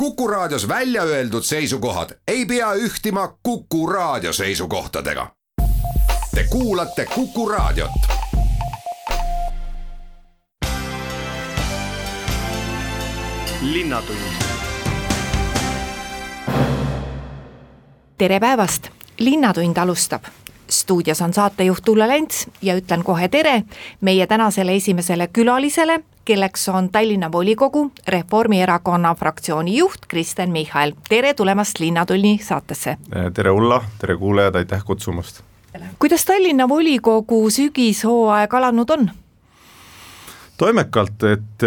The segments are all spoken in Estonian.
Kuku Raadios välja öeldud seisukohad ei pea ühtima Kuku Raadio seisukohtadega. Te kuulate Kuku Raadiot. Linnatund. Tere päevast! Linnatund alustab. Stuudios on saatejuht Ulla Lents ja ütlen kohe tere meie tänasele esimesele külalisele, kelleks on Tallinna volikogu Reformierakonna fraktsiooni juht Kristen Michal. Tere tulemast Linnatunni saatesse. Tere Ulla, tere kuulejad, aitäh kutsumast. Kuidas Tallinna volikogu sügishooaeg alanud on? Toimekalt, et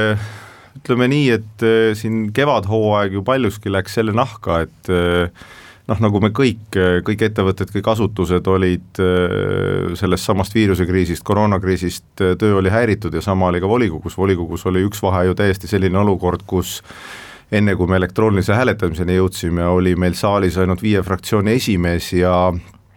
ütleme nii, et siin kevadhooaeg ju paljuski läks selle nahka, et nagu me kõik ettevõtted, kõik asutused olid sellest samast viirusekriisist, koroonakriisist, töö oli häiritud ja sama oli ka volikogus. Volikogus oli üks vahe ju täiesti selline olukord, kus enne kui me elektroonilise hääletamiseni jõudsime, oli meil saalis ainult 5 fraktsiooni esimees ja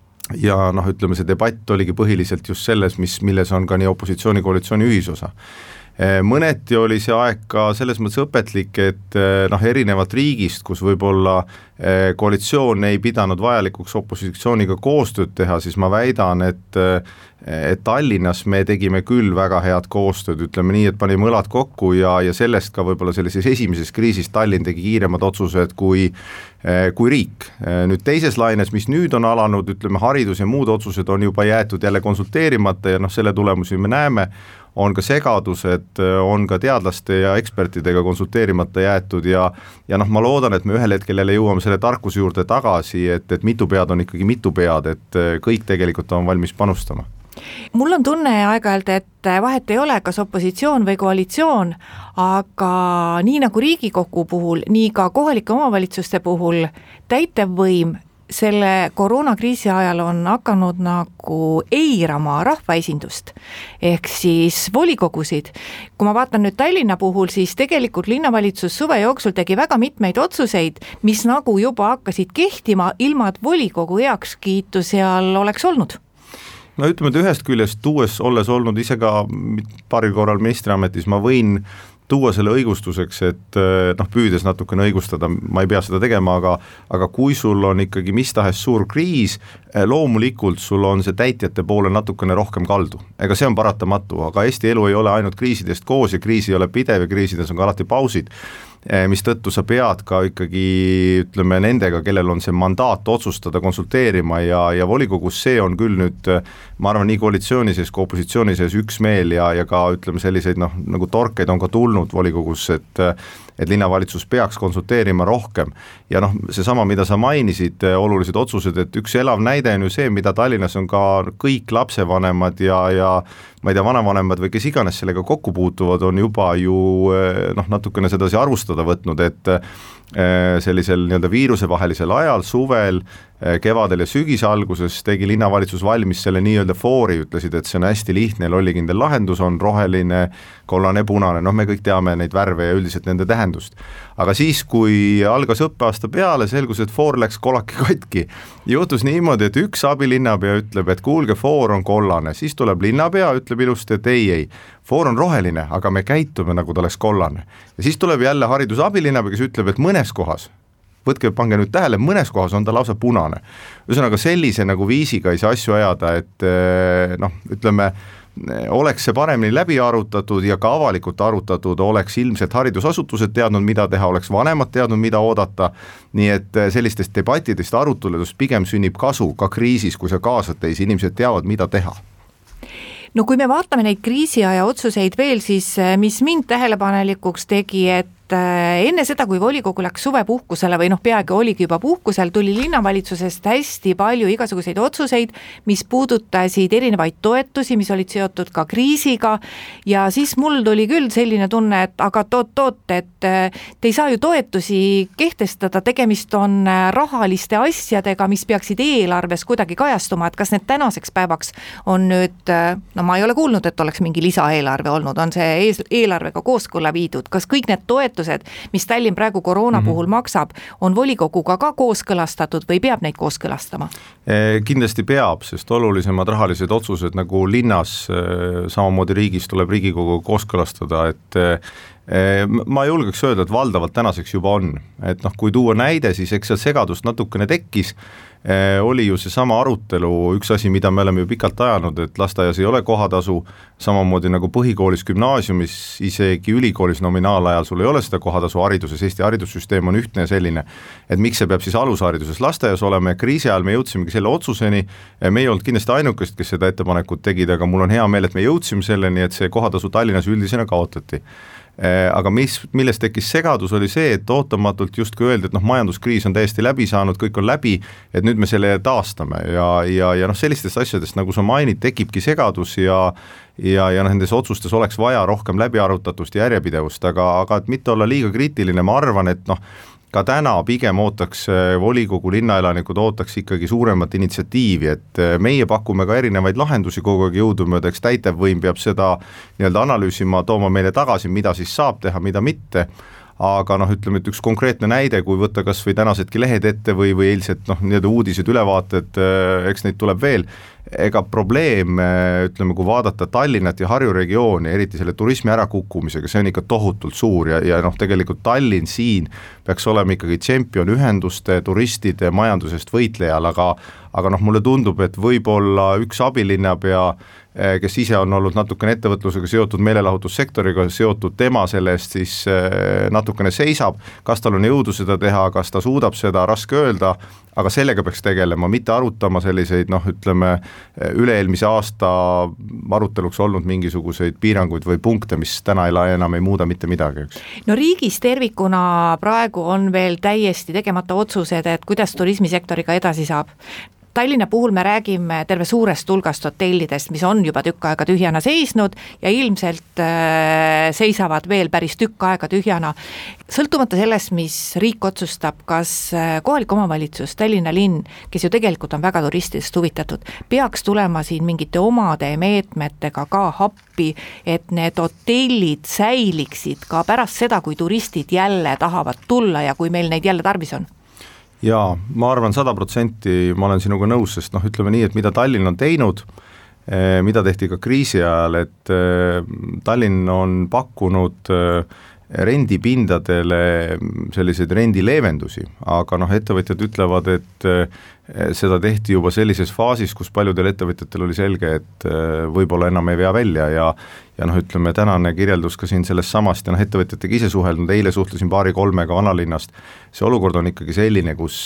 ütleme, see debatt oligi põhiliselt just selles, milles on ka nii opositsiooni koalitsiooni ühisosa. Mõneti oli see aeg ka selles mõttes õpetlik, et erinevalt riigist, kus võib-olla koalitsioon ei pidanud vajalikuks opositsiooniga koostööd teha, siis ma väidan, et Tallinnas me tegime küll väga head koostööd, ütleme nii, et panime õlad kokku ja sellest ka võib-olla sellises esimeses kriisis Tallinn tegi kiiremad otsused kui riik. Nüüd teises laines, mis nüüd on alanud, ütleme haridus ja muud otsused on juba jäetud jälle konsulteerimata ja selle tulemusi me näeme, on ka segadused, on ka teadlaste ja ekspertidega konsulteerimata jäetud ja ma loodan, et me ühel hetkel jälle jõuame selle tarkuse juurde tagasi, et mitu pead on ikkagi mitu pead, et kõik tegelikult on valmis panustama. Mul on tunne aeg-ajalt, et vahet ei ole, kas opositsioon või koalitsioon, aga nii nagu Riigikogu puhul, nii ka kohalike omavalitsuste puhul täitevvõim selle koroonakriisi ajal on hakanud nagu eirama rahvaesindust ehk siis volikogusid. Kui ma vaatan nüüd Tallinna puhul, siis tegelikult linnavalitsus suve jooksul tegi väga mitmeid otsuseid, mis nagu juba hakkasid kehtima, ilma et volikogu heakskiitu seal oleks olnud. No ütleme, et ühest küljest olles olnud ise ka paaril korral ministriametis, ma võin tuua selle õigustuseks, et püüdes natukene õigustada, ma ei pea seda tegema, aga kui sul on ikkagi mis tahes suur kriis, loomulikult sul on see täitjate poole natukene rohkem kaldu. Ega see on paratamatu, aga Eesti elu ei ole ainult kriisidest koos ja kriisi ei ole pidev ja kriisides on ka alati pausid, mis tõttu sa pead ka ikkagi, ütleme, nendega, kellel on see mandaat otsustada, konsulteerima ja volikogus see on küll nüüd, ma arvan, nii koalitsiooni sees kui opositsiooni sees üksmeel ja ka, ütleme, selliseid nagu torkeid on ka tulnud volikogus, et linnavalitsus peaks konsulteerima rohkem. Ja seesama, mida sa mainisid, olulised otsused, et üks elav näide on ju see, mida Tallinnas on ka kõik lapsevanemad ja ma ei tea, vanavanemad või kes iganes sellega kokku puutuvad, on juba ju natukene sedasi arvustada võtnud, et sellisel nii-öelda viirusevahelisel ajal, suvel, kevadel ja sügise alguses tegi linnavalitsus valmis selle nii-öelda foori, ütlesid, et see on hästi lihtne, lollikindel lahendus, on roheline, kollane, punane, me kõik teame neid värve ja üldiselt nende tähendust. Aga siis, kui algas õppeaasta peale, selgus, et foor läks kolaki katki. Juhtus niimoodi, et üks abilinnapea ütleb, et kuulge, foor on kollane, siis tuleb linnapea, ütleb ilusti, et ei, foor on roheline, aga me käitume nagu ta oleks kollane. Ja siis tuleb jälle haridusabilinnapea, kes ütleb, et mõnes kohas, pange nüüd tähele, mõnes kohas on ta lausa punane. Ühesõnaga sellise nagu viisiga ei saa asju ajada, et ütleme, oleks see paremini läbi arutatud ja ka avalikult arutatud, oleks ilmselt haridusasutused teadnud, mida teha, oleks vanemad teadnud, mida oodata, nii et sellistest debattidest, aruteludest pigem sünnib kasu ka kriisis, kui sa kaasad teisi, inimesed teavad, mida teha. No kui me vaatame neid kriisiaja otsuseid veel, siis mis mind tähelepanelikuks tegi, et enne seda, kui volikogu läks suvepuhkusele või peagi oligi juba puhkusel, tuli linnavalitsusest hästi palju igasuguseid otsuseid, mis puudutasid erinevaid toetusi, mis olid seotud ka kriisiga ja siis mul tuli küll selline tunne, et aga toot, et te ei saa ju toetusi kehtestada, tegemist on rahaliste asjadega, mis peaksid eelarves kuidagi kajastuma, et kas need tänaseks päevaks on nüüd, ma ei ole kuulnud, et oleks mingi lisaeelarve olnud, on see eelarvega kooskõlla viidud, kas kõik need toetused, mis Tallinn praegu koroona puhul maksab, on volikoguga ka kooskõlastatud või peab neid kooskõlastama? Kindlasti peab, sest olulisemad rahalised otsused nagu linnas, samamoodi riigis tuleb Riigikogu kooskõlastada, et Ma julgeks öelda, et valdavalt tänaseks juba on, et noh, kui tuua näide, siis eks seal segadust natukene tekkis, oli ju see sama arutelu, üks asi, mida me oleme ju pikalt ajanud, et lasteaias ei ole kohatasu, samamoodi nagu põhikoolis, gümnaasiumis, isegi ülikoolis nominaalajal sul ei ole seda kohatasu hariduses, Eesti haridussüsteem on ühtne ja selline, et miks see peab siis alushariduses lasteaias olema ja kriisi ajal me jõudsimegi selle otsuseni, me ei olnud kindlasti ainukest, kes seda ettepanekut tegid, aga mul on hea meel, et me jõudsime selleni, et see kohatasu Tallinnas üldisena kaotati. Aga millest tekkis segadus oli see, et ootamatult justkui öeldi, et noh, majanduskriis on täiesti läbi saanud, kõik on läbi, et nüüd me selle taastame ja noh, sellistest asjadest, nagu sa mainid, tekibki segadus ja nendes otsustes oleks vaja rohkem läbiarutatust ja järjepidevust, aga et mitte olla liiga kriitiline, ma arvan, et noh, ka täna pigem ootaks volikogu linnaelanikud ootaks ikkagi suuremat initsiatiivi, et meie pakume ka erinevaid lahendusi kogu aeg jõudumööda, eks täitevvõim peab seda nii-öelda analüüsima, tooma meile tagasi, mida siis saab teha, mida mitte, aga noh, ütleme, et üks konkreetne näide, kui võtta kas või tänasedki lehed ette või eilsed noh, nii-öelda uudised, ülevaated, eks neid tuleb veel, ega probleem, ütleme, kui vaadata Tallinnat ja Harju regiooni, eriti selle turismi ärakukkumisega, see on ikka tohutult suur ja noh, tegelikult Tallinn siin peaks olema ikkagi tšempion ühenduste, turistide, majandusest võitlejal, aga noh, mulle tundub, et võib-olla üks abilinnapea, kes ise on olnud natukene ettevõtlusega seotud, meelelahutussektoriga seotud, tema selle eest siis natukene seisab, kas tal on jõudu seda teha, kas ta suudab seda, raske öelda, aga sellega peaks tegelema, mitte arutama selliseid noh, ütleme üle-eelmise aasta aruteluks olnud mingisuguseid piiranguid või punkte, mis täna enam ei muuda mitte midagi. Üks. No riigis tervikuna praegu on veel täiesti tegemata otsused, et kuidas turismisektoriga edasi saab. Tallinna puhul me räägime terve suurest hulgast hotellidest, mis on juba tükk aega tühjana seisnud ja ilmselt seisavad veel päris tükk aega tühjana. Sõltumata sellest, mis riik otsustab, kas kohalik omavalitsus, Tallinna linn, kes ju tegelikult on väga turistidest huvitatud, peaks tulema siin mingite omade meetmetega ka appi, et need hotellid säiliksid ka pärast seda, kui turistid jälle tahavad tulla ja kui meil neid jälle tarvis on. Jaa, ma arvan 100%, ma olen sinuga nõus, sest noh, ütleme nii, et mida Tallinn on teinud, mida tehti ka kriisi ajal, et Tallinn on pakkunud rendipindadele selliseid rendileevendusi, aga noh, ettevõtjad ütlevad, et seda tehti juba sellises faasis, kus paljudel ettevõtjatel oli selge, et võib-olla enam ei vea välja ja noh, ütleme tänane kirjeldus ka siin sellest samast ja noh, ettevõtjatega ise suheldnud, eile suhtlesin 2-3 vanalinnast, see olukord on ikkagi selline, kus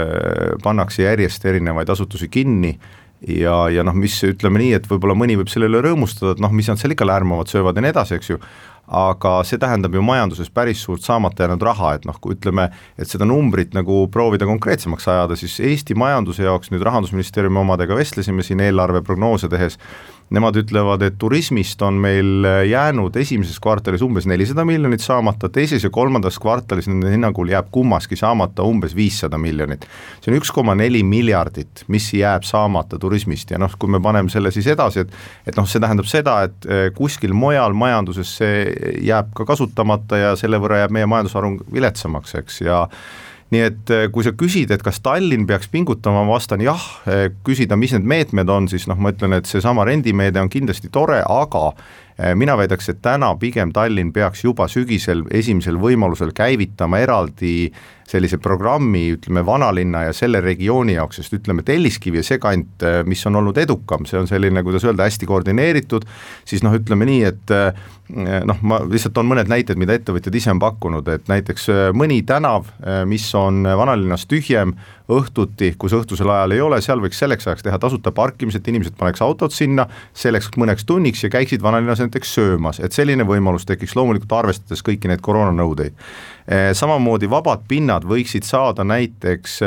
pannakse järjest erinevaid asutusi kinni ja noh, mis ütleme nii, et võib-olla mõni võib selle üle rõõmustada, et noh, mis nad seal ikka lärmavad, söövad ja nii edasi, eks ju, aga see tähendab ju majanduses päris suurt saamata jäänud raha, et noh, kui ütleme, et seda numbrit nagu proovida konkreetsemaks ajada, siis Eesti majanduse jaoks nüüd Rahandusministeeriumi omadega vestlesime siin eelarve prognoose tehes, nemad ütlevad, et turismist on meil jäänud esimeses kvartalis umbes 400 miljonit saamata, teises ja kolmandas kvartalis nende hinnangul jääb kummaski saamata umbes 500 miljonit. See on 1,4 miljardit, mis jääb saamata turismist ja noh, kui me paneme selle siis edasi, et noh, see tähendab seda, et kuskil mujal majanduses see jääb ka kasutamata ja selle võrra jääb meie majandusarung viletsamaks, eks, ja nii et kui sa küsid, et kas Tallinn peaks pingutama, ma vastan jah, küsida, mis need meetmed on, siis noh, ma ütlen, et see sama rendimeede on kindlasti tore, aga mina väidaks, et täna pigem Tallinn peaks juba sügisel esimesel võimalusel käivitama eraldi sellise programmi, ütleme vanalinna ja selle regiooni jaoks, sest ütleme Telliskivi ja see kant, mis on olnud edukam, see on selline, kuidas öelda, hästi koordineeritud, siis noh, ütleme nii, et noh, ma lihtsalt on mõned näited, mida ettevõtjad ise on pakkunud, et näiteks mõni tänav, mis on vanalinnas tühjem, õhtuti, kus õhtusel ajal ei ole, seal võiks selleks ajaks teha tasuta parkimised, inimesed paneks autod sinna, selleks mõneks tunniks ja käiksid vanalinnas näiteks söömas, et selline võimalus tekiks loomulikult arvestades kõiki neid koroonanõudeid. Samamoodi vabad pinnad võiksid saada näiteks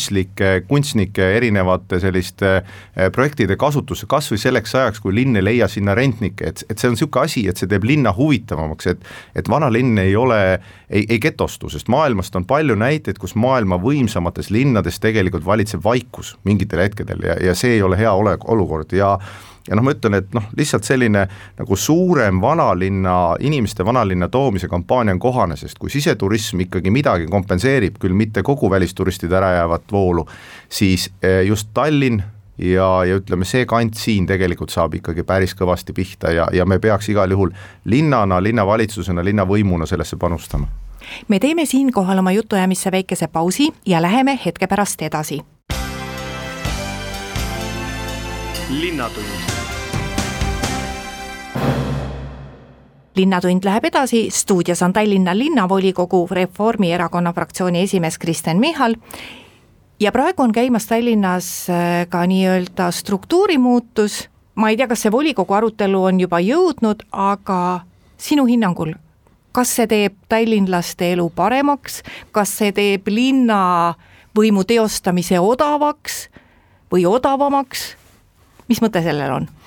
kunstnike erinevate selliste projektide kasutusse, kas või selleks ajaks, kui linn ei leia sinna rentnikke, et see on niisugune asi, et see teeb linna huvitavamaks, et vanalinn ei getostu, sest maailmast on palju näiteid, kus maailma võimsamates linnades tegelikult valitseb vaikus mingitel hetkedel ja see ei ole hea olukord ja noh, ma ütlen, et noh, lihtsalt selline nagu suurem vanalinna, inimeste vanalinna toomise kampaania on kohane, sest kui siseturism ikkagi midagi kompenseerib, küll mitte kogu välisturistide ära jäävat voolu, siis just Tallinn, ja ütleme, see kant siin tegelikult saab ikkagi päris kõvasti pihta ja me peaks igal juhul linnana, linnavalitsusena, linnavõimuna sellesse panustama. Me teeme siinkohal oma jutuajamisse väikese pausi ja läheme hetke pärast edasi. Linnatund. Linnatund läheb edasi, stuudios on Tallinna linnavolikogu Reformierakonna fraktsiooni esimees Kristen Michal ja praegu on käimas Tallinnas ka nii-öelda struktuurimuutus. Ma ei tea, kas see volikogu arutelu on juba jõudnud, aga sinu hinnangul, kas see teeb tallinlaste elu paremaks, kas see teeb linna võimu teostamise odavaks või odavamaks? Mis mõte sellel on?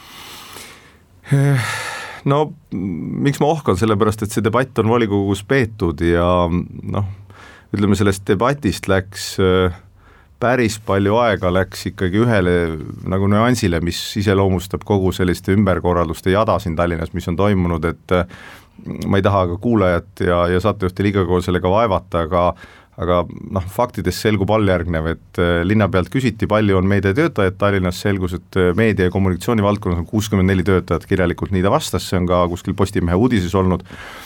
No, miks ma ohkan, sellepärast, et see debatt on volikogus peetud ja ütleme, sellest debatist läks päris palju aega, läks ikkagi ühele nagu nüansile, mis iseloomustab kogu selliste ümberkorralduste jada siin Tallinnas, mis on toimunud, et ma ei taha ka kuulajat ja saatejuhti liiga kogu sellega vaevata, aga faktidest selgub alljärgnev, et linna pealt küsiti, palju on meediatöötajad Tallinnas, selgus, et meedia- ja kommunikatsiooni valdkonnas on 64 töötajat, kirjalikult nii ta vastas, see on ka kuskil Postimehe uudises olnud.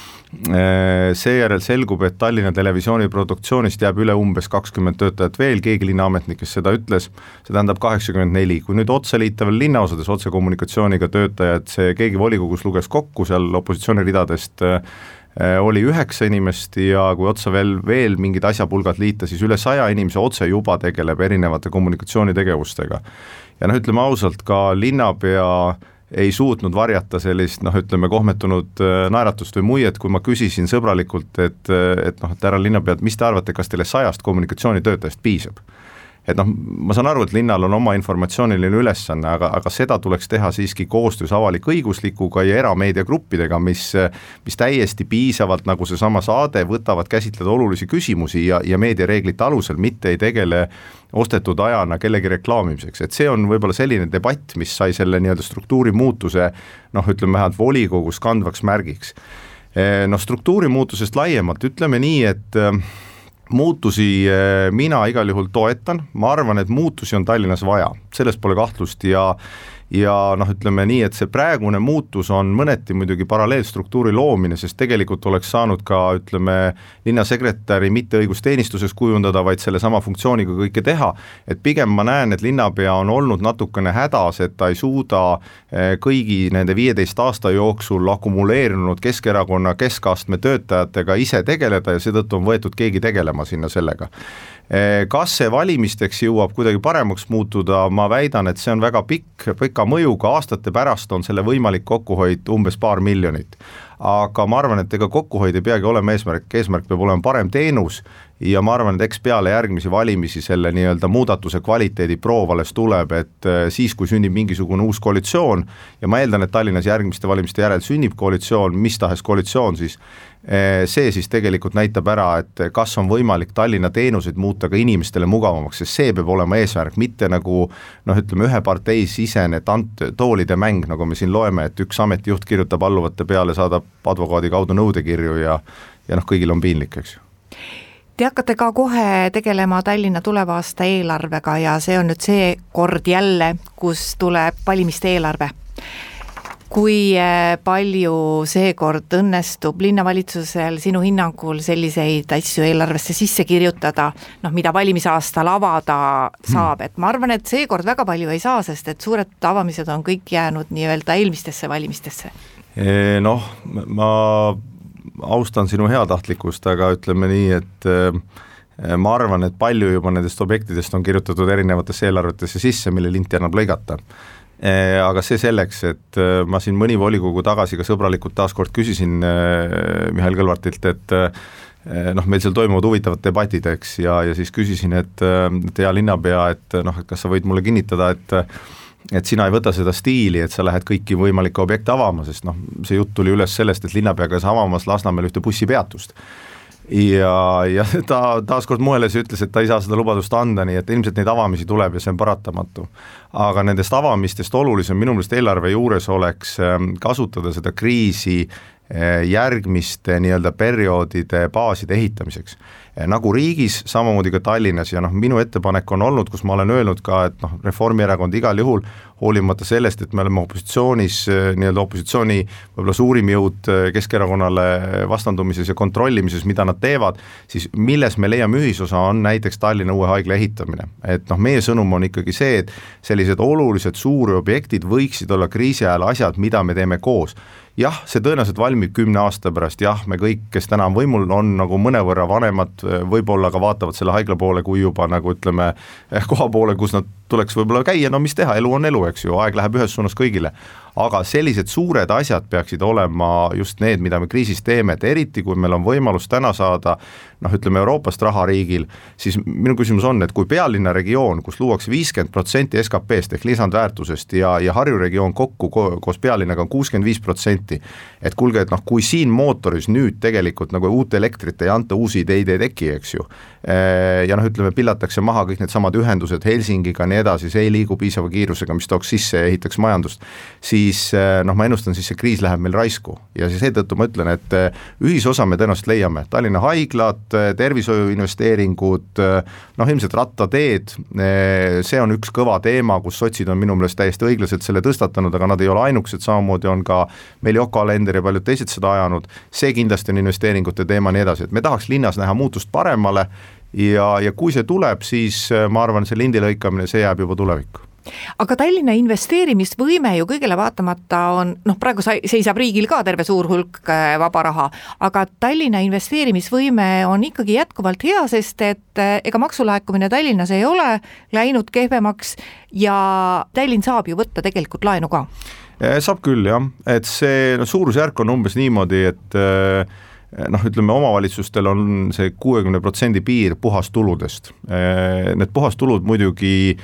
Seejärel selgub, et Tallinna televisiooni produktsioonist jääb üle umbes 20 töötajat veel, keegi linnaametnikest seda ütles, see tähendab 84, kui nüüd otse liita veel linnaosades otse kommunikatsiooniga töötajad, see keegi volikogus luges kokku seal opositsiooni ridadest, oli 9 inimest ja kui otsa veel mingid asjapulgad liita, siis üle 100 inimese otse juba tegeleb erinevate kommunikatsioonitegevustega. Ja ütleme ausalt, ka linnapea ei suutnud varjata sellist, ütleme, kohmetunud naeratust või muiet, kui ma küsisin sõbralikult, et härra linnapead, mis te arvate, kas teile 100 kommunikatsioonitöötajast piisab? Et ma saan aru, et linnal on oma informatsiooniline ülesanne, aga seda tuleks teha siiski koostöös avalik-õiguslikuga ja erameediagruppidega, mis täiesti piisavalt, nagu seesama saade, võtavad käsitleda olulisi küsimusi ja meediareeglite alusel, mitte ei tegele ostetud ajana kellegi reklaamimiseks, et see on võib-olla selline debatt, mis sai selle nii-öelda struktuuri muutuse, ütleme vähemalt volikogus kandvaks märgiks. Struktuuri muutusest laiemalt, ütleme nii, et muutusi mina igal juhul toetan, ma arvan, et muutusi on Tallinnas vaja, sellest pole kahtlust ja ütleme nii, et see praegune muutus on mõneti muidugi paralleelstruktuuri loomine, sest tegelikult oleks saanud ka, ütleme, linnasekretäri mitte õigusteenistuses kujundada, vaid selle sama funktsiooniga kõike teha, et pigem ma näen, et linnapea on olnud natukene hädas, et ta ei suuda kõigi nende 15 aasta jooksul akumuleerunud Keskerakonna keskastme töötajatega ise tegeleda ja seetõttu on võetud keegi tegelema sinna sellega. Kas see valimisteks jõuab kuidagi paremaks muutuda, ma väidan, et see on väga pika mõjuga, aastate pärast on selle võimalik kokkuhoid umbes paar miljonit. Aga ma arvan, et ega kokkuhoid ei peagi olema eesmärk peab olema parem teenus ja ma arvan, et eks peale järgmisi valimisi selle nii-öelda muudatuse kvaliteedi proov alles tuleb, et siis, kui sünnib mingisugune uus koalitsioon ja ma eeldan, et Tallinnas järgmiste valimiste järel sünnib koalitsioon, mis tahes koalitsioon, siis see siis tegelikult näitab ära, et kas on võimalik Tallinna teenuseid muuta ka inimestele mugavamaks, sest see peab olema eesmärk, mitte nagu ütleme ühe partei sisene toolide mäng, nagu me siin loeme, et üks ametijuht kirjutab alluvate peale, saadab advokaadi kaudu nõudekirju ja kõigil on piinlik, eks ju. Te hakkate ka kohe tegelema Tallinna tuleva aasta eelarvega ja see on nüüd see kord jälle, kus tuleb valimiste eelarve. Kui palju seekord õnnestub linnavalitsusel sinu hinnangul selliseid asju eelarvesse sisse kirjutada, mida valimisaastal avada saab, et ma arvan, et seekord väga palju ei saa, sest et suured avamised on kõik jäänud nii-öelda eelmistesse valimistesse. Ma austan sinu heatahtlikkust, aga ütleme nii, et ma arvan, et palju juba nendest objektidest on kirjutatud erinevatesse eelarvetesse sisse, mille linti annab lõigata. Aga see selleks, et ma siin mõni volikogu tagasi ka sõbralikult taaskord küsisin Mihhail Kõlvartilt, et meil seal toimuvad huvitavad debatid, eks, ja siis küsisin, et hea linnapea, et kas sa võid mulle kinnitada, et sina ei võta seda stiili, et sa lähed kõiki võimalikke objekte avama, sest see jutt tuli üles sellest, et linnapea käis avamas Lasnamäel ühte bussipeatust. Ja ta taaskord moeles ja ütles, et ta ei saa seda lubadust anda, nii et ilmselt neid avamisi tuleb ja see on paratamatu. Aga nendest avamistest olulisem minu meelest eelarve juures oleks kasutada seda kriisi järgmiste nii-öelda perioodide baaside ehitamiseks. nagu riigis, samamoodi ka Tallinnas ja minu ettepanek on olnud, kus ma olen öelnud ka, et Reformierakond igal juhul hoolimata sellest, et me oleme opositsioonis, nii-öelda opositsiooni võib-olla suurim jõud Keskerakonnale vastandumises ja kontrollimises, mida nad teevad, siis milles me leiame ühisosa on näiteks Tallinna uue haigla ehitamine. Et meie sõnum on ikkagi see, et sellised olulised suuri objektid võiksid olla kriisi ajal asjad, mida me teeme koos. Jah, see tõenäoliselt valmib 10 aasta pärast, jah, me kõik, kes täna on võimul, on nagu mõnevõrra vanemad, võib-olla ka vaatavad selle haigla poole, kui juba nagu ütleme koha poole, kus nad tuleks võib-olla käia, no mis teha, elu on elu, eks ju, aeg läheb ühes suunas kõigile. Aga sellised suured asjad peaksid olema just need, mida me kriisis teeme, et eriti kui meil on võimalus täna saada, ütleme Euroopast raha riigil, siis minu küsimus on, et kui pealinna regioon, kus luuakse 50% SKP-st ehk lisandväärtusest ja Harju regioon kokku koos pealinnaga on 65%, et kuulge, et kui siin mootoris nüüd tegelikult nagu uut elektrit ei anta, uusi ideid ei teki, eks ju, ja ütleme, pillatakse maha kõik need samad ühendused Helsingiga nii edasi, see ei liigu piisava kiirusega, mis tooks sisse ja ehitaks majandust, siis ma ennustan, siis see kriis läheb meil raisku ja siis seetõttu ma ütlen, et ühisosa me tõenäoliselt leiame, Tallinna haiglad, tervishoiu investeeringud, ilmselt rattateed, see on üks kõva teema, kus sotsid on minu meelest täiesti õiglaselt selle tõstatanud, aga nad ei ole ainukesed, samamoodi on ka meil Yoko Alender ja paljud teised seda ajanud, see kindlasti on investeeringute teema nii edasi, et me tahaks linnas näha muutust paremale ja kui see tuleb, siis ma arvan, see lindi lõikamine, see jääb juba tulevikku. Aga Tallinna investeerimisvõime ju kõigele vaatamata on, praegu seisab riigil ka terve suur hulk vaba raha, aga Tallinna investeerimisvõime on ikkagi jätkuvalt hea, sest et ega maksulaekumine Tallinnas ei ole läinud kehvemaks ja Tallinn saab ju võtta tegelikult laenu ka. Saab küll jah, et see suurusjärk on umbes niimoodi, et ütleme, omavalitsustel on see 60% piir puhastuludest. Need puhastulud muidugi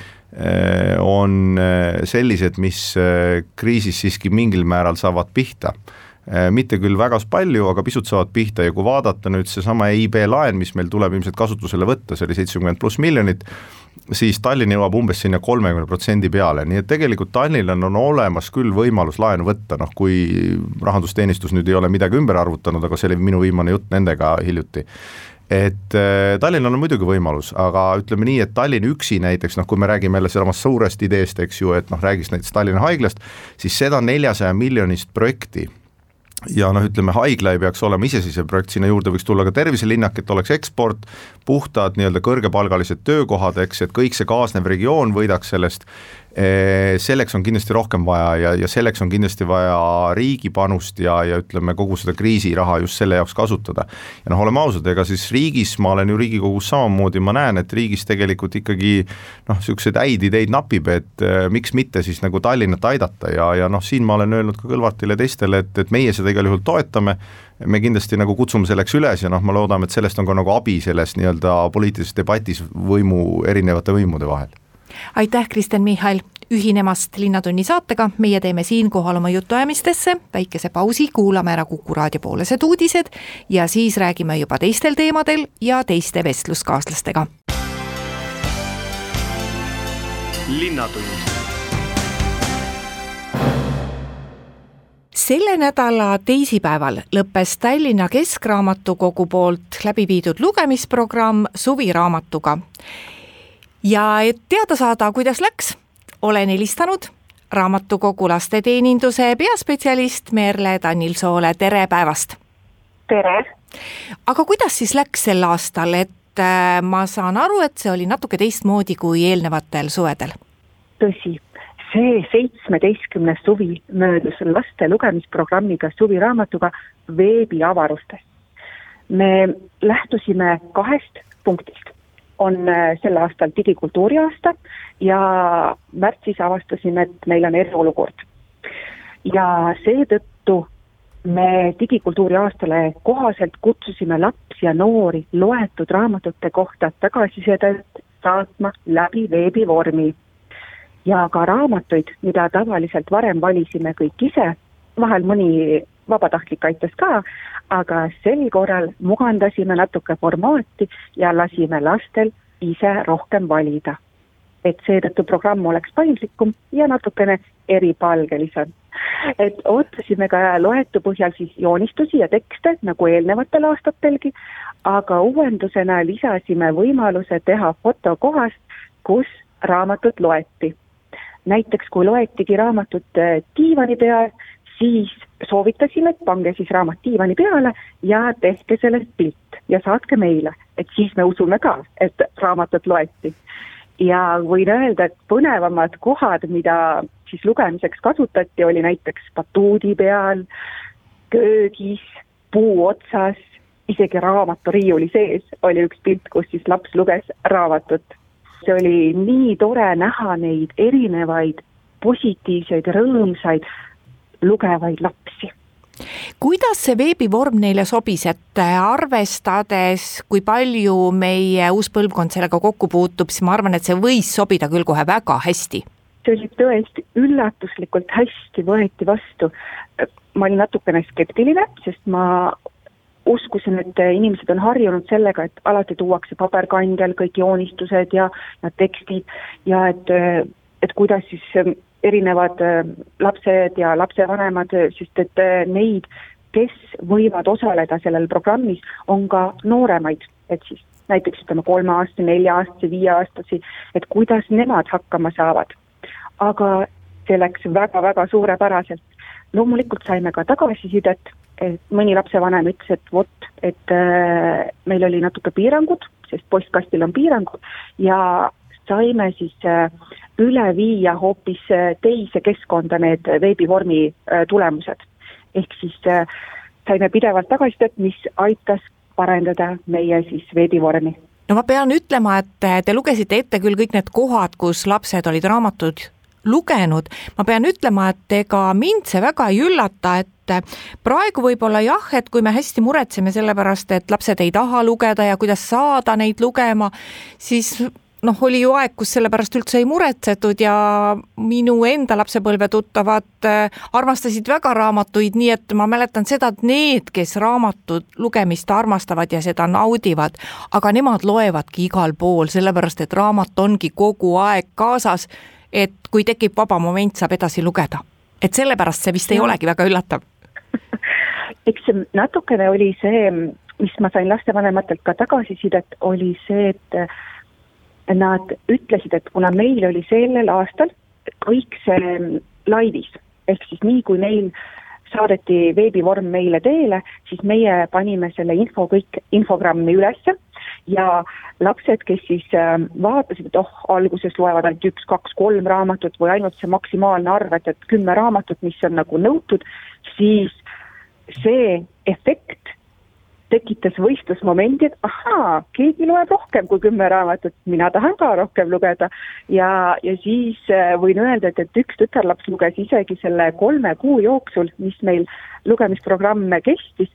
on sellised, mis kriisis siiski mingil määral saavad pihta. Mitte küll väga palju, aga pisut saavad pihta ja kui vaadata nüüd see sama EIB laen, mis meil tuleb ilmselt kasutusele võtta, see oli 70+ miljonit, siis Tallinn jõuab umbes sinna 30% peale, nii et tegelikult Tallinnal on olemas küll võimalus laenu võtta, kui rahandusteenistus nüüd ei ole midagi ümber arvutanud, aga see oli minu viimane jutt nendega hiljuti. Et Tallinnal on muidugi võimalus, aga ütleme nii, et Tallinn üksi näiteks, kui me räägime jälle sellest suurest ideest, eks ju, et räägiks näiteks Tallinna haiglast, siis seda 400 miljonist projekti ja ütleme, haigla ei peaks olema iseseisev projekt, sinna juurde võiks tulla ka terviselinnak, et oleks eksport, puhtad nii-öelda kõrgepalgalised töökohad, eks, et kõik see kaasnev regioon võidaks sellest, selleks on kindlasti rohkem vaja ja selleks on kindlasti vaja riigi panust ja ütleme kogu seda kriisiraha just selle jaoks kasutada. Ja oleme ausad, ega siis riigis, ma olen ju Riigikogus samamoodi, ma näen, et riigis tegelikult ikkagi sellised häid ideid napib, et miks mitte siis nagu Tallinnat aidata ja siin ma olen öelnud ka Kõlvartile teistele, et meie seda igal juhul toetame, me kindlasti nagu kutsume selleks üles ja me loodame, et sellest on ka nagu abi selles nii-öelda poliitilises debatis erinevate võimude vahel. Aitäh, Kristen Michal, ühinemast Linnatunni saatega. Meie teeme siin kohal oma jutuajamistesse, väikese pausi, kuulame ära Kuku raadio poolesed uudised ja siis räägime juba teistel teemadel ja teiste vestluskaaslastega. Linnatund. Selle nädala teisipäeval lõppes Tallinna Keskraamatukogu poolt läbi viidud lugemisprogramm Suviraamatuga. Ja et teada saada, kuidas läks, olen helistanud raamatukogu lasteteeninduse peaspetsialist Merle Danielsoole, tere päevast! Tere! Aga kuidas siis läks sel aastal, et ma saan aru, et see oli natuke teistmoodi kui eelnevatel suvedel? Tõsi, see 17. suvi möödus laste lugemisprogrammiga Suviraamatuga veebiavarustes. Me lähtusime 2 punktist. On sel aastal digikultuuri aasta ja märtsis avastasime, et meil on eriolukord. Ja seetõttu me digikultuuri aastale kohaselt kutsusime lapsi ja noori loetud raamatute kohta tagasisidet saatma läbi veebivormi. Ja ka raamatuid, mida tavaliselt varem valisime kõik ise, vahel mõni vabatahtlik aitas ka, aga sel korral mugandasime natuke formaati ja lasime lastel ise rohkem valida. Et seetõttu programm oleks paindlikum ja natukene eripalgelisem. et ootasime ka loetu põhjal siis joonistusi ja tekste, nagu eelnevatel aastatelgi, aga uuendusena lisasime võimaluse teha foto kohast, kus raamatut loeti. Näiteks kui loetigi raamatut diivani peal, siis soovitasime, et pange siis raamat diivani peale ja tehke sellest pilt ja saatke meile, et siis me usume ka, et raamatut loeti. Ja võin öelda, et põnevamad kohad, mida siis lugemiseks kasutati, oli näiteks batuudi peal, köögis, puu otsas, isegi raamaturiiuli sees oli üks pilt, kus siis laps luges raamatut. See oli nii tore näha neid erinevaid positiivseid, rõõmsaid, lugevaid lapsi. Kuidas see veebivorm neile sobis, et arvestades, kui palju meie uus põlvkond sellega kokku puutub, siis ma arvan, et see võis sobida küll kohe väga hästi. See oli tõesti üllatuslikult hästi võeti vastu. Ma olin natukene skeptiline, sest ma uskusin, et inimesed on harjunud sellega, et alati tuuakse paberkandjal kõik joonistused ja tekstid ja et kuidas siis erinevad lapsed ja lapsevanemad, sest et neid, kes võivad osaleda sellel programmis, on ka nooremaid, et siis näiteks 3-aastasi, 4-aastasi, 5-aastasi, et kuidas nemad hakkama saavad. Aga see läks väga-väga suurepäraselt. Loomulikult saime ka tagasisidet, et mõni lapsevanem ütles, et meil oli natuke piirangud, sest postkastil on piirangud ja saime siis üle viia hoopis teise keskkonda need veebivormi tulemused. Ehk siis saime pidevalt tagasisidet, mis aitas parendada meie siis veebivormi. No ma pean ütlema, et te lugesite ette küll kõik need kohad, kus lapsed olid raamatud lugenud. Ma pean ütlema, et ega mind see väga ei üllata, et praegu võib-olla jah, et kui me hästi muretseme selle pärast, et lapsed ei taha lugeda ja kuidas saada neid lugema, siis oli ju aeg, kus selle pärast üldse ei muretsetud ja minu enda lapsepõlve tuttavad armastasid väga raamatuid, nii et ma mäletan seda, et need, kes raamatut lugemist armastavad ja seda naudivad, aga nemad loevadki igal pool, sellepärast et raamat ongi kogu aeg kaasas, et kui tekib vaba moment, saab edasi lugeda. Et sellepärast see vist ei olegi väga üllatav. Eks natukene oli see, mis ma sain lastevanematelt ka tagasisidet, oli see, et nad ütlesid, et kuna meil oli sellel aastal kõik see laivis, ehk siis nii kui neil saadeti veebivorm meile teele, siis meie panime selle info kõik infogrammi ülesse ja lapsed, kes siis vaatasid, et alguses loevad ainult 1, 2, 3 raamatut või ainult see maksimaalne arv, et 10 raamatut, mis on nagu nõutud, siis see efekt tekitas võistlusmomendi, et keegi loeb rohkem kui 10 raamatut, mina tahan ka rohkem lugeda ja siis võin öelda, et üks tütarlaps luges isegi selle 3 kuu jooksul, mis meil lugemisprogramm kestis,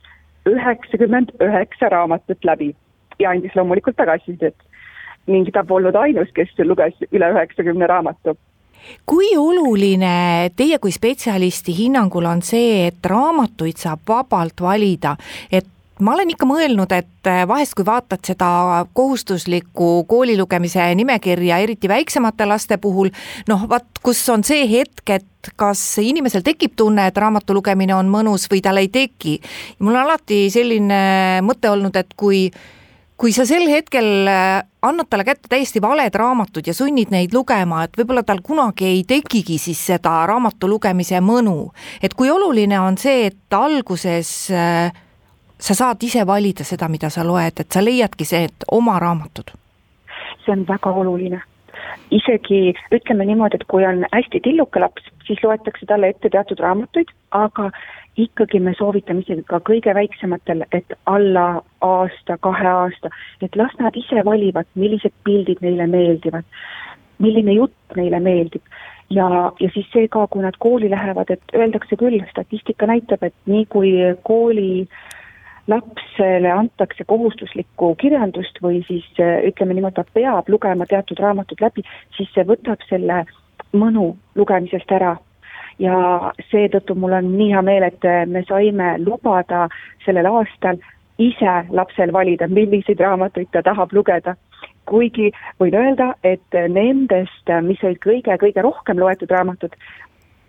99 raamatut läbi ja andis loomulikult tagasisidet ning ta polnud ainus, kes luges üle 90 raamatu. Kui oluline teie kui spetsialisti hinnangul on see, et raamatuid saab vabalt valida, et ma olen ikka mõelnud, et vahest kui vaatad seda kohustuslikku koolilugemise nimekirja, eriti väiksemate laste puhul, kus on see hetk, et kas inimesel tekib tunne, et raamatu lugemine on mõnus või tal ei teki. Mul on alati selline mõte olnud, et kui sa sel hetkel annad talle kätte täiesti valed raamatud ja sunnid neid lugema, et võib-olla tal kunagi ei tekigi siis seda raamatu lugemise mõnu. Et kui oluline on see, et alguses sa saad ise valida seda, mida sa loed, et sa leiadki see, et oma raamatud? See on väga oluline. Isegi ütleme niimoodi, et kui on hästi tilluke laps, siis loetakse talle ette teatud raamatuid, aga ikkagi me soovitame isegi ka kõige väiksematel, et alla aasta, 2 aasta, et las nad ise valivad, millised pildid neile meeldivad, milline jutt neile meeldib. Ja siis see ka, kui nad kooli lähevad, et öeldakse küll, statistika näitab, et nii kui kooli lapsele antakse kohustuslikku kirjandust või siis ütleme niimoodi, ta peab lugema teatud raamatud läbi, siis see võtab selle mõnu lugemisest ära. Ja seetõttu mul on nii hea meel, et me saime lubada sellel aastal ise lapsel valida, milliseid raamatuid ta tahab lugeda. Kuigi võin öelda, et nendest, mis olid kõige rohkem loetud raamatud,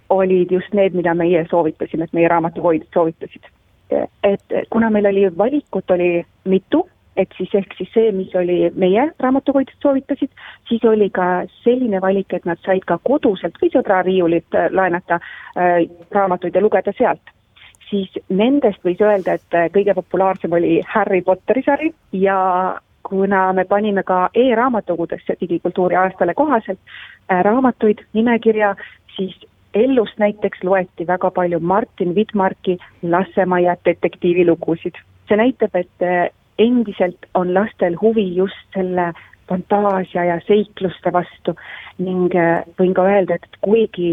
olid just need, mida meie soovitasime, et meie raamatukoidid soovitasid. Et kuna meil oli valikut oli mitu, et siis ehk siis see, mis oli meie raamatukoidid soovitasid, siis oli ka selline valik, et nad said ka koduselt või sõbra riiulit laenata raamatuid ja lugeda sealt. Siis nendest võis öelda, et kõige populaarsem oli Harry Potteri sari ja kuna me panime ka e-raamatokogudesse digikultuuri aastale kohaselt raamatuid nimekirja, siis Ellust näiteks loeti väga palju Martin Vidmarki Lassemaja detektiivilugusid. See näitab, et endiselt on lastel huvi just selle fantaasia ja seikluste vastu ning võin ka öelda, et kuigi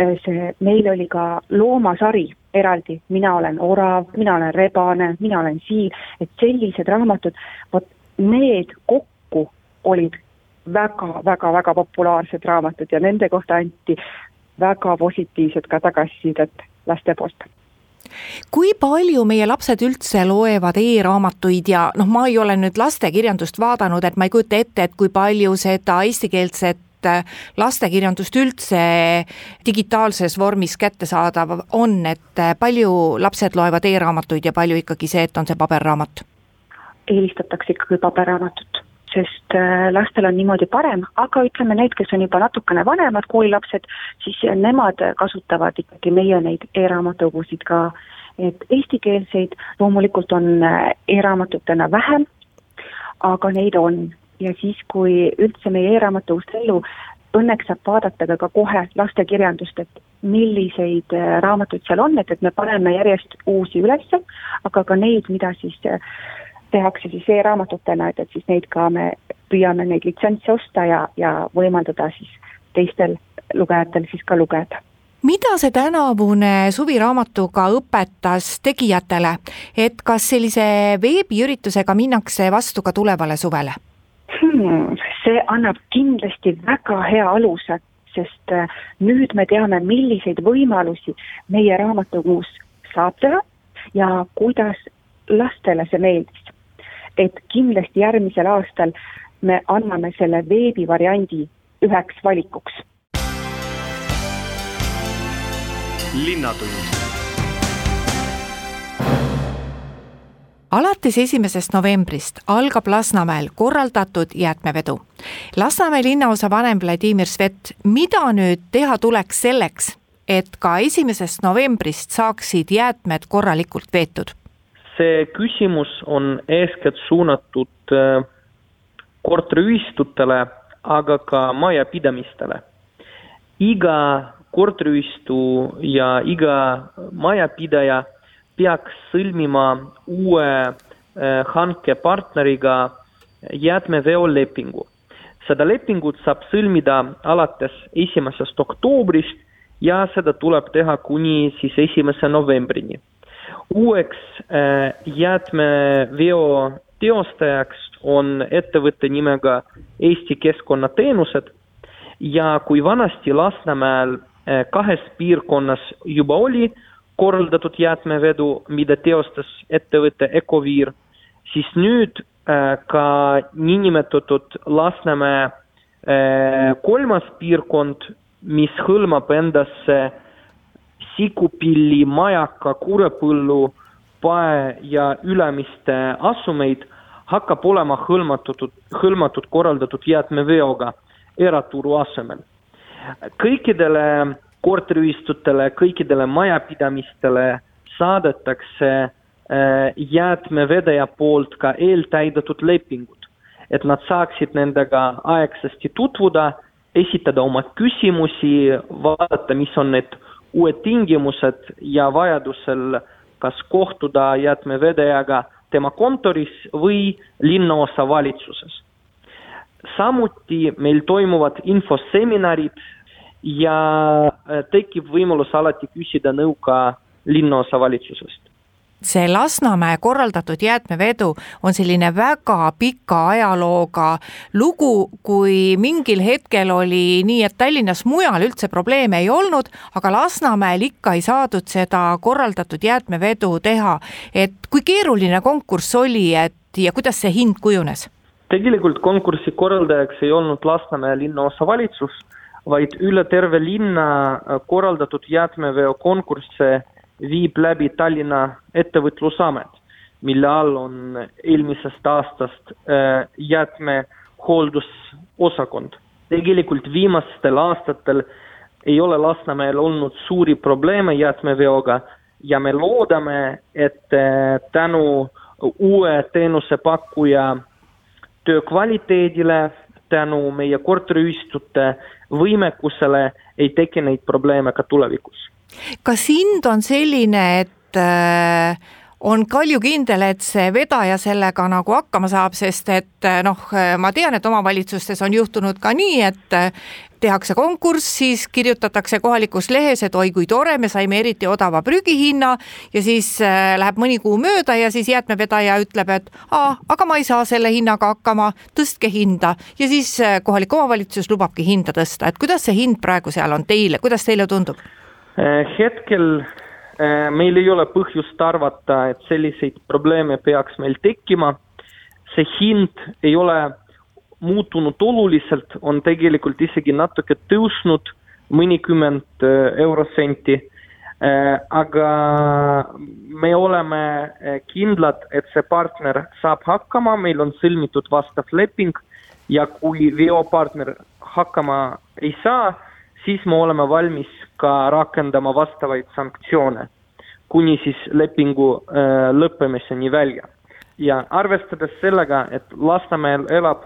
meil oli ka loomasari eraldi, mina olen orav, mina olen rebane, mina olen siil, et sellised raamatud, need kokku olid väga populaarsed raamatud ja nende kohta anti väga positiivsed ka tagasisidet laste poolt. Kui palju meie lapsed üldse loevad e-raamatuid ja ma ei ole nüüd lastekirjandust vaadanud, et ma ei kujuta ette, et kui palju seda eestikeelset lastekirjandust üldse digitaalses vormis kättesaadav on, et palju lapsed loevad e-raamatuid ja palju ikkagi see, et on see paberraamat? Eelistatakse ikkagi paberraamatut, sest lastel on niimoodi parem, aga ütleme need, kes on juba natukene vanemad koolilapsed, siis nemad kasutavad ikkagi meie neid e-raamatukogusid ka, et eestikeelseid loomulikult on e-raamatutena vähem, aga neid on. Ja siis, kui üldse meie e-raamatugust ellu, õnneks saab vaadata ka kohe lastekirjandust, et milliseid raamatuid seal on, et me paneme järjest uusi ülesse, aga ka neid, mida siis tehakse siis e-raamatutena, et siis neid ka me püüame neid litsentse osta ja võimaldada siis teistel lugejatel siis ka lugeda. Mida see tänavune suviraamatuga õpetas tegijatele, et kas sellise veebiüritusega minnakse vastu ka tulevale suvele? See annab kindlasti väga hea aluse, sest nüüd me teame, milliseid võimalusi meie raamatukogus saab teha ja kuidas lastele see meeldis. Et kindlasti järgmisel aastal me anname selle veebivariandi üheks valikuks. Linnatund. Alates 1. novembrist algab Lasnamäel korraldatud jäätmevedu. Lasnamäe linnaosa vanem Vladimir Svet, mida nüüd teha tuleks selleks, et ka 1. novembrist saaksid jäätmed korralikult veetud? See küsimus on eeskätt suunatud korteriühistutele, aga ka majapidamistele. Iga korteriühistu ja iga majapidaja peaks sõlmima uue hankepartneriga jäätmeveolepingu. Seda lepingut saab sõlmida alates 1. oktoobrist ja seda tuleb teha kuni siis 1. novembrini. Uueks jäätmeveo teostajaks on ettevõtte nimega Eesti Keskkonnateenused ja kui vanasti Lasnamäel 2 piirkonnas juba oli korraldatud jäätmevedu, mida teostas ettevõtte Ecoviir, siis nüüd ka niinimetatud Lasnamäe 3. piirkond, mis hõlmab endasse Sikupilli, Majaka, Kurepõllu, Pae ja Ülemiste asumeid, hakkab olema hõlmatud korraldatud jäätmeveoga eraturu asemel. Kõikidele korteriühistutele, kõikidele majapidamistele saadetakse jäätmevedaja poolt ka eeltäidetud lepingud, et nad saaksid nendega aegsasti tutvuda, esitada oma küsimusi, vaadata, mis on need uued tingimused ja vajadusel kas kohtuda jäätmevedajaga tema kontoris või linnaosa valitsuses. Samuti meil toimuvad infoseminarid ja tekib võimalus alati küsida nõu ka linnaosa valitsusest. See Lasnamäe korraldatud jäätmevedu on selline väga pika ajalooga lugu, kui mingil hetkel oli nii, et Tallinnas mujal üldse probleeme ei olnud, aga Lasnamäel ikka ei saadud seda korraldatud jäätmevedu teha. Et kui keeruline konkurss oli ja kuidas see hind kujunes? Tegelikult konkursi korraldajaks ei olnud Lasnamäe linnaosa valitsus, vaid üle terve linna korraldatud jäätmeveo konkursse viib läbi Tallinna ettevõtlusamet, mille all on eelmisest aastast jäätmehooldusosakond. Tegelikult viimastel aastatel ei ole Lasnamäel olnud suuri probleeme jäätmeveoga ja me loodame, et tänu uue teenusepakkuja töö kvaliteedile, tänu meie korteriühistute võimekusele ei teki neid probleeme ka tulevikus. Kas hind on selline, et on kaljukindel, et see vedaja sellega nagu hakkama saab, sest et ma tean, et omavalitsustes on juhtunud ka nii, et tehakse konkurss, siis kirjutatakse kohalikus lehes, et oi kui tore, me saime eriti odava prügihinna ja siis läheb mõni kuu mööda ja siis jäätmevedaja ütleb, et aga ma ei saa selle hinnaga hakkama, tõstke hinda ja siis kohalik omavalitsus lubabki hinda tõsta. Et kuidas see hind praegu seal on teile, kuidas teile tundub? Hetkel meil ei ole põhjust arvata, et selliseid probleeme peaks meil tekkima. See hind ei ole muutunud oluliselt, on tegelikult isegi natuke tõusnud mõnikümmend eurosenti, aga me oleme kindlad, et see partner saab hakkama, meil on sõlmitud vastav leping ja kui veopartner hakkama ei saa, siis me oleme valmis ka rakendama vastavaid sanktsioone, kuni siis lepingu lõppemiseni välja. Ja arvestades sellega, et Lasnamäel elab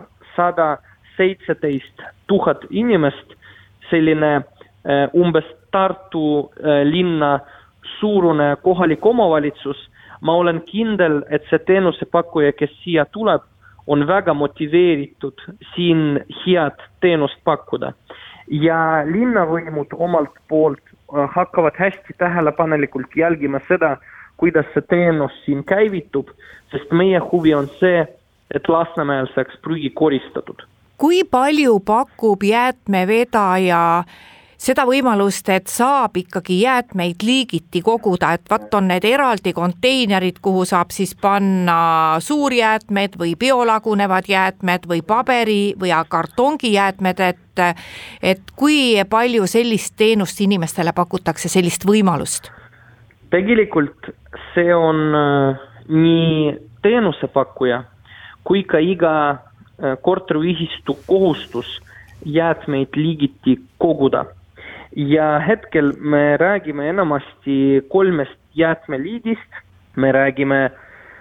117 000 inimest, selline umbes Tartu linna suurune kohalik omavalitsus, ma olen kindel, et see teenusepakkuja, kes siia tuleb, on väga motiveeritud siin head teenust pakkuda. Ja linnavõimud omalt poolt hakkavad hästi tähelepanelikult jälgima seda, kuidas see teenus siin käivitub, sest meie huvi on see, et Lasnamäel saaks prügi koristatud. Kui palju pakub jäätmevedaja seda võimalust, et saab ikkagi jäätmeid liigiti koguda, et on need eraldi konteinerid, kuhu saab siis panna suurjäätmed või biolagunevad jäätmed või paberi või kartongijäätmed, et kui palju sellist teenust inimestele pakutakse, sellist võimalust? Tegelikult see on nii teenusepakkuja kui ka iga korteriühistu kohustus jäätmeid liigiti koguda. Ja hetkel me räägime enamasti 3 jäätmeliigist, me räägime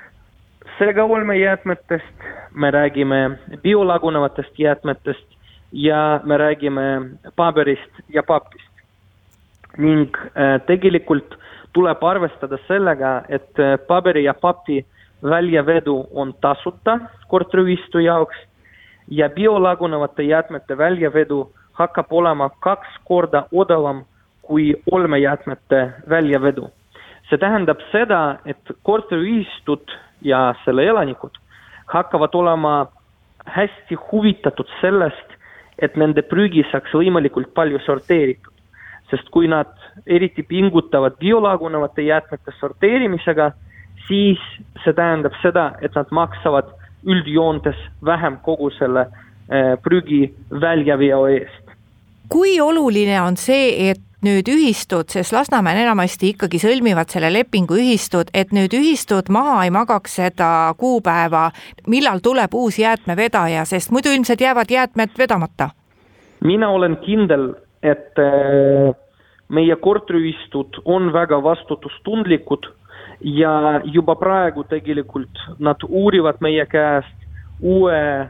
segaolmejäätmetest, me räägime biolagunevatest jäätmetest ja me räägime paberist ja papist. Ning tegelikult tuleb arvestada sellega, et paberi ja papi väljavedu on tasuta korteriühistu jaoks ja biolagunevate jäätmete väljavedu hakkab olema 2 korda odavam kui olmejäätmete väljavedu. See tähendab seda, et korteriühistud ja selle elanikud hakkavad olema hästi huvitatud sellest, et nende prügi saaks võimalikult palju sorteeritud. Sest kui nad eriti pingutavad biolagunevate jäätmete sorteerimisega, siis see tähendab seda, et nad maksavad üldjoontes vähem kogu selle prügi väljaveo eest. Kui oluline on see, et nüüd ühistud, sest Lasnamäel enamasti ikkagi sõlmivad selle lepingu ühistud, et nüüd ühistud maha ei magaks seda kuupäeva, millal tuleb uus jäätmevedaja, sest muidu ilmselt jäävad jäätmed vedamata? Mina olen kindel, et meie korteriühistud on väga vastutustundlikud ja juba praegu tegelikult nad uurivad meie käest uue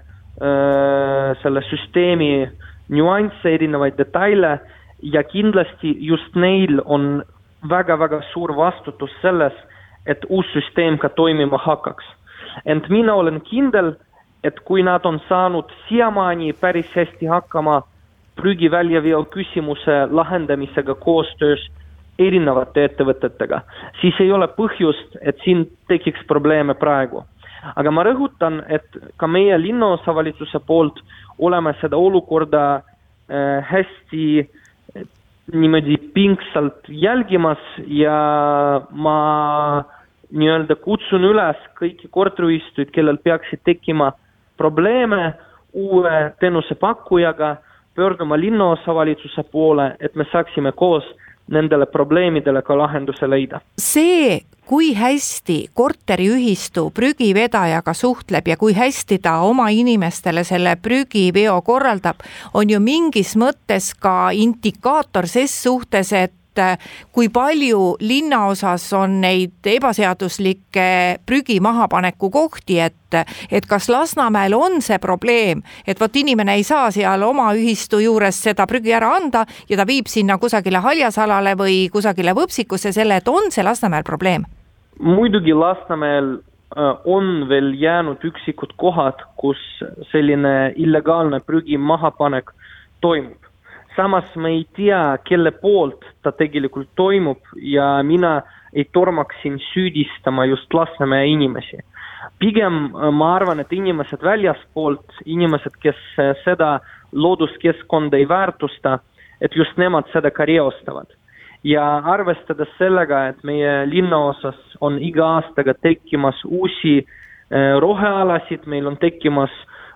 selle süsteemi nüansse, erinevaid detaile ja kindlasti just neil on väga-väga suur vastutus selles, et uus süsteem ka toimima hakkaks. Ent mina olen kindel, et kui nad on saanud siiamaani päris hästi hakkama prügi väljaveo küsimuse lahendamisega koostöös erinevate ettevõtetega, siis ei ole põhjust, et siin tekiks probleeme praegu. Aga ma rõhutan, et ka meie linnaosavalitsuse poolt oleme seda olukorda hästi niimoodi pingsalt jälgimas ja ma kutsun üles kõiki korteriühistuid, kellel peaksid tekkima probleeme uue teenusepakkujaga, pöörduma linnaosavalitsuse poole, et me saaksime koos nendele probleemidele ka lahenduse leida. See, kui hästi korteriühistu prügivedajaga suhtleb ja kui hästi ta oma inimestele selle prügiveo korraldab, on ju mingis mõttes ka indikaator ses suhtes, et kui palju linnaosas on neid ebaseaduslikke prügi mahapaneku kohti, et kas Lasnamäel on see probleem, et vot inimene ei saa seal oma ühistu juures seda prügi ära anda ja ta viib sinna kusagile haljasalale või kusagile võpsikusse selle, et on see Lasnamäel probleem? Muidugi Lasnamäel on veel jäänud üksikud kohad, kus selline illegaalne prügi mahapanek toimub. Samas me ei tea, kelle poolt ta tegelikult toimub ja mina ei tormaks siin süüdistama just Lasnamäe inimesi. Pigem ma arvan, et inimesed väljaspoolt, inimesed, kes seda looduskeskkonda ei väärtusta, et just nemad seda ka reostavad. Ja arvestades sellega, et meie linnaosas on iga aastaga tekkimas uusi rohealasid, meil on tekkimas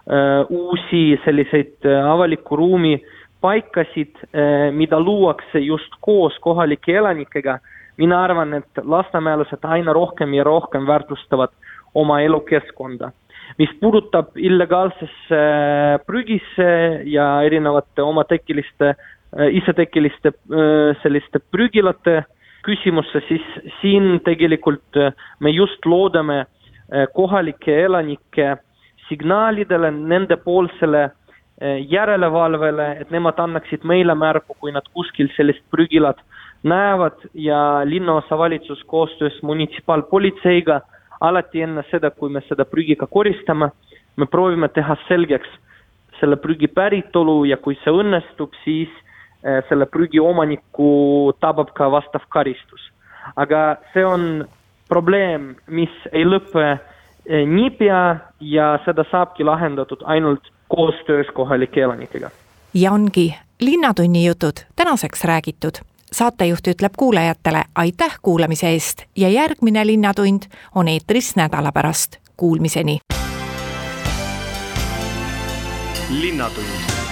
uusi selliseid avaliku ruumi paikasid, mida luuakse just koos kohalike elanikega. Mina arvan, et lasnamäelased aina rohkem ja rohkem väärtustavad oma elukeskkonda. Mis puudutab illegaalsesse prügisse ja erinevate isetekkeliste selliste prügilate küsimusse, siis siin tegelikult me just loodame kohalike elanike signaalidele, nende poolsele järelevalvele, et nemad annaksid meile märku, kui nad kuskil sellist prügilat näevad ja linnaosavalitsus koostöös munitsipaalpolitseiga alati enne seda, kui me seda prügiga koristame, me proovime teha selgeks selle prügi päritolu ja kui see õnnestub, siis selle prügi omaniku tabab ka vastav karistus. Aga see on probleem, mis ei lõpe niipea ja seda saabki lahendatud ainult koostöös kohalike elanikega. Ja ongi Linnatunni jutud tänaseks räägitud. Saatejuht ütleb kuulajatele aitäh kuulamise eest ja järgmine Linnatund on eetris nädala pärast. Kuulmiseni! Linnatund.